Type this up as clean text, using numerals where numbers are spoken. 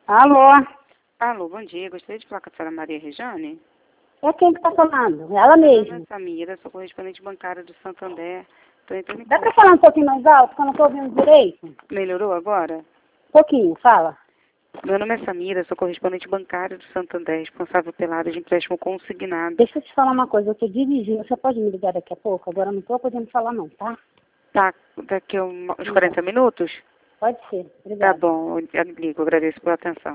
Alô? Alô, bom dia. Gostaria de falar com a senhora Maria Rejane? É quem que tá falando? Ela Meu nome mesma. é Samira, sou correspondente bancária do Santander. Estou entrando em Dá pra contato. falar um pouquinho mais alto, que eu não tô ouvindo direito? Melhorou agora? Pouquinho, fala. Meu nome é Samira, sou correspondente bancária do Santander, responsável pela área de empréstimo consignado. Deixa eu te falar uma coisa, eu tô dirigindo, você pode me ligar daqui a pouco? Agora eu não tô podendo falar não, tá? Tá, daqui a uns 40 minutos? Pode ser, Tá obrigada. bom, eu ligo, agradeço pela atenção.